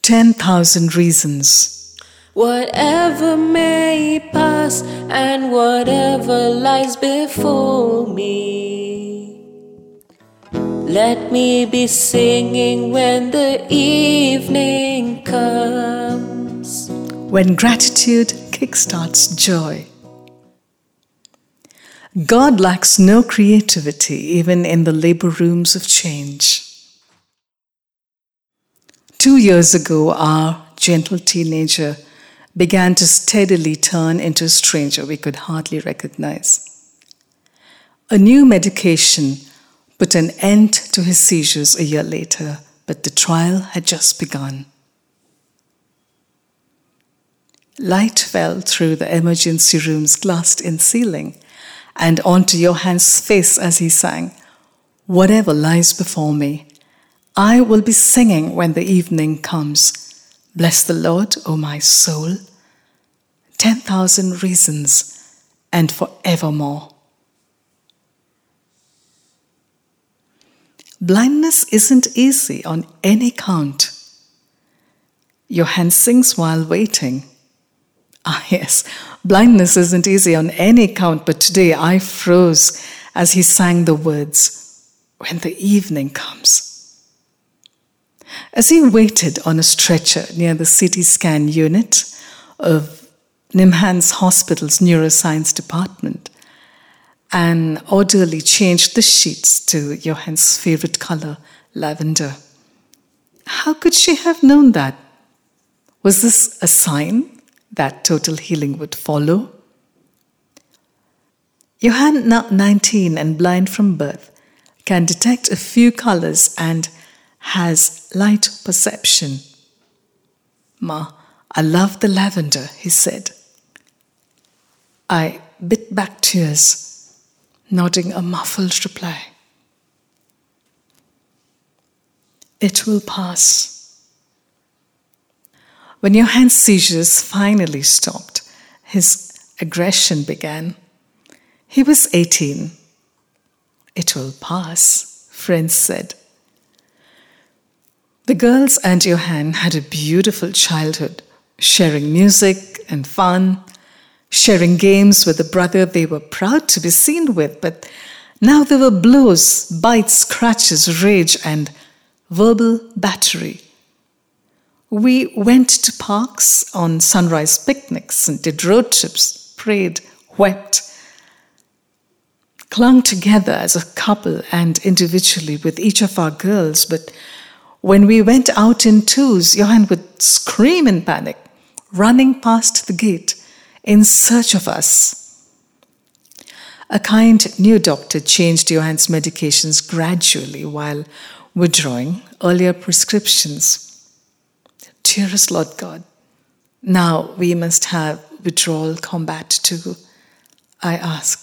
10,000 reasons. Whatever may pass and whatever lies before me, let me be singing when the evening comes. When gratitude kickstarts joy. God lacks no creativity, even in the labor rooms of change. 2 years ago, our gentle teenager began to steadily turn into a stranger we could hardly recognize. A new medication put an end to his seizures a year later, but the trial had just begun. Light fell through the emergency room's glassed-in ceiling and onto Johan's face as he sang, "Whatever lies before me, I will be singing when the evening comes. Bless the Lord, O my soul. 10,000 reasons and forevermore." Blindness isn't easy on any count. Johan sings while waiting. Yes, blindness isn't easy on any count, but today I froze as he sang the words, "When the evening comes." As he waited on a stretcher near the CT scan unit of Nimhans Hospital's neuroscience department, an orderly changed the sheets to Johan's favorite color, lavender. How could she have known that? Was this a sign that total healing would follow? Johan, now 19 and blind from birth, can detect a few colors and has light perception. "Ma, I love the lavender," he said. I bit back tears, nodding a muffled reply. It will pass. When Johan's seizures finally stopped, his aggression began. He was 18. "It will pass," friends said. The girls and Johan had a beautiful childhood, sharing music and fun, sharing games with a brother they were proud to be seen with, but now there were blows, bites, scratches, rage, and verbal battery. We went to parks on sunrise picnics and did road trips, prayed, wept, clung together as a couple and individually with each of our girls, but when we went out in twos, Johan would scream in panic, running past the gate in search of us. A kind new doctor changed Johan's medications gradually while withdrawing earlier prescriptions. Dearest Lord God, now we must have withdrawal combat too, I asked.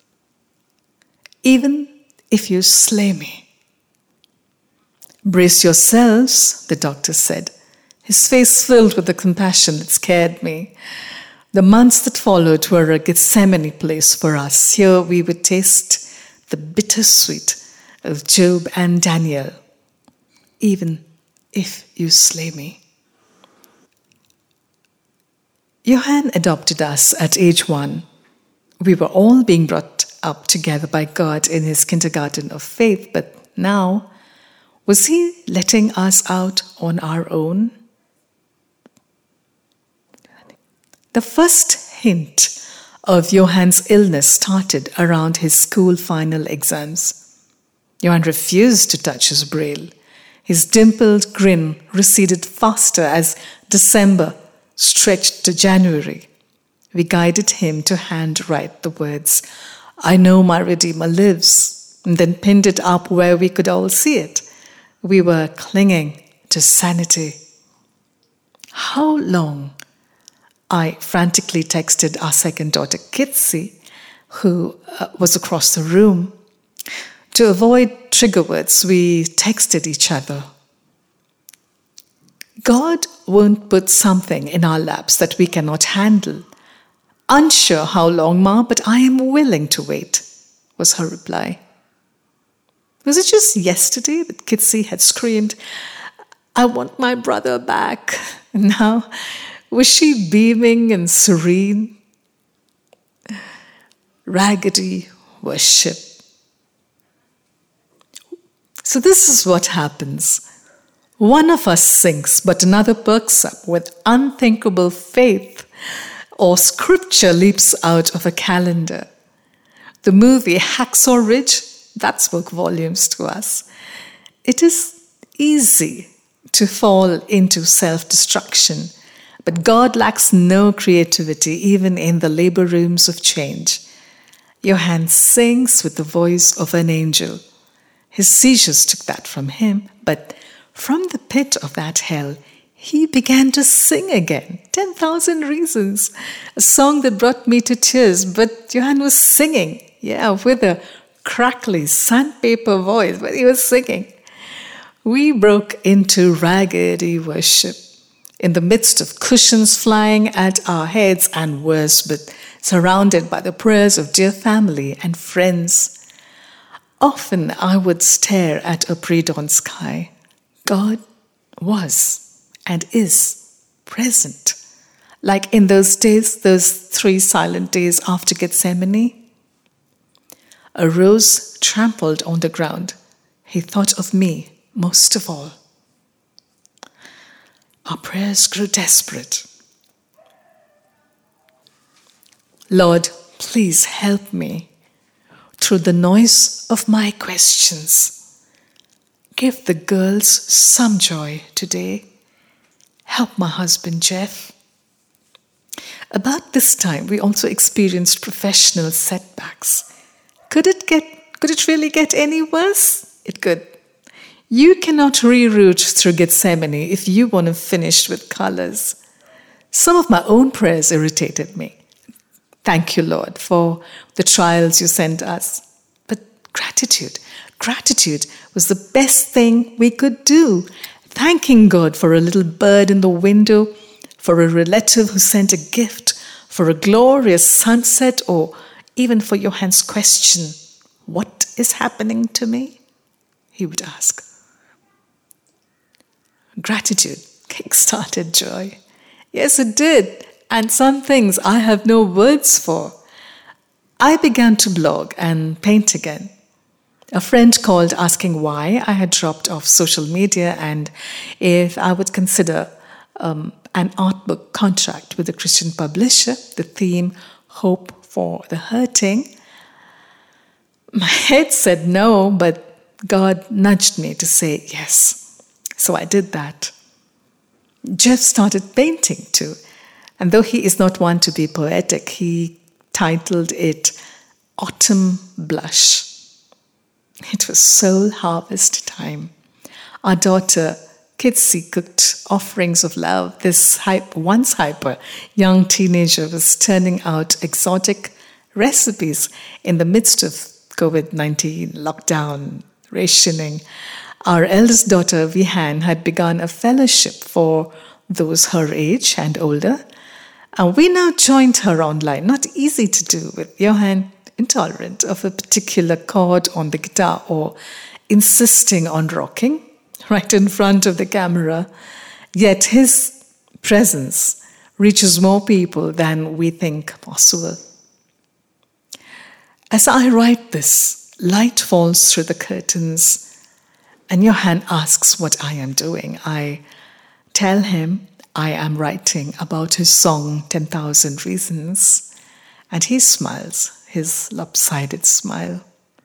"Even if you slay me." "Brace yourselves," the doctor said, his face filled with the compassion that scared me. The months that followed were a Gethsemane place for us. Here we would taste the bittersweet of Job and Daniel. "Even if you slay me." Johan adopted us at age 1. We were all being brought up together by God in his kindergarten of faith, but now, was he letting us out on our own? The first hint of Johan's illness started around his school final exams. Johan refused to touch his braille. His dimpled grin receded faster as December stretched to January. We guided him to handwrite the words, "I know my Redeemer lives," and then pinned it up where we could all see it. We were clinging to sanity. How long? I frantically texted our second daughter, Kitsy, who was across the room. To avoid trigger words, we texted each other. God won't put something in our laps that we cannot handle. Unsure how long, Ma, but I am willing to wait, was her reply. Was it just yesterday that Kitsy had screamed, I want my brother back. Now, was she beaming and serene? Raggedy worship. So this is what happens. One of us sinks, but another perks up with unthinkable faith, or scripture leaps out of a calendar. The movie Hacksaw Ridge, that spoke volumes to us. It is easy to fall into self-destruction, but God lacks no creativity even in the labor rooms of change. Johann sings with the voice of an angel. His seizures took that from him, but from the pit of that hell, he began to sing again. 10,000 Reasons, a song that brought me to tears, but Johann was singing, with a crackly sandpaper voice, but he was singing. We broke into raggedy worship in the midst of cushions flying at our heads and worse, but surrounded by the prayers of dear family and friends. Often I would stare at a pre-dawn sky. God was and is present. Like in those days, those 3 silent days after Gethsemane. A rose trampled on the ground. He thought of me most of all. Our prayers grew desperate. Lord, please help me through the noise of my questions. Give the girls some joy today. Help my husband, Jeff. About this time, we also experienced professional setbacks. Could it really get any worse? It could. You cannot reroute through Gethsemane if you want to finish with colors. Some of my own prayers irritated me. Thank you, Lord, for the trials you sent us. But gratitude was the best thing we could do. Thanking God for a little bird in the window, for a relative who sent a gift, for a glorious sunset, or even for Johann's question, what is happening to me? He would ask. Gratitude kick-started joy. Yes, it did. And some things I have no words for. I began to blog and paint again. A friend called asking why I had dropped off social media and if I would consider an art book contract with a Christian publisher, the theme, Hope for the Hurting. My head said no, but God nudged me to say yes. So I did that. Jeff started painting too. And though he is not one to be poetic, he titled it Autumn Blush. It was soul harvest time. Our daughter, Kitsy, cooked offerings of love. This once hyper young teenager was turning out exotic recipes in the midst of COVID-19 lockdown, rationing. Our eldest daughter, Vihan, had begun a fellowship for those her age and older. And we now joined her online. Not easy to do with Johann intolerant of a particular chord on the guitar or insisting on rocking right in front of the camera. Yet his presence reaches more people than we think possible. As I write this, light falls through the curtains and Johann asks what I am doing. I tell him I am writing about his song 10,000 Reasons, and he smiles, his lopsided smile.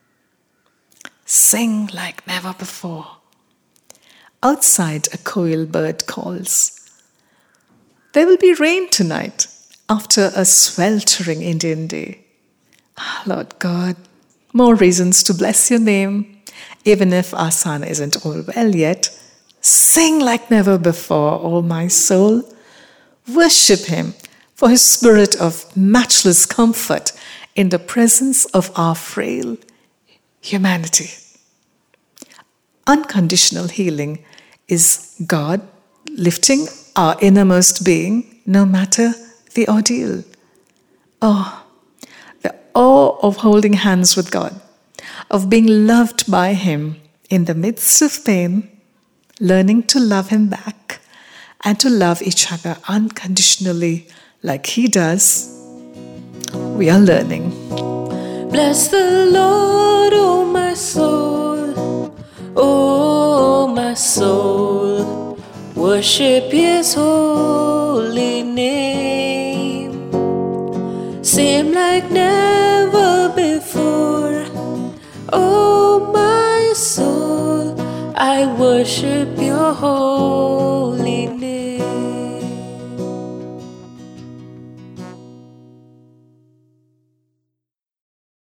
Sing like never before. Outside, a koil bird calls. There will be rain tonight after a sweltering Indian day. Lord God, more reasons to bless your name, even if our son isn't all well yet. Sing like never before, O my soul. Worship him for his spirit of matchless comfort in the presence of our frail humanity. Unconditional healing is God lifting our innermost being, no matter the ordeal. Oh, the awe of holding hands with God, of being loved by him in the midst of pain, learning to love Him back and to love each other unconditionally like He does. We are learning. Bless the Lord, oh my soul, oh my soul, worship His holy name. Seem like never before, oh my soul, I worship Your holy name.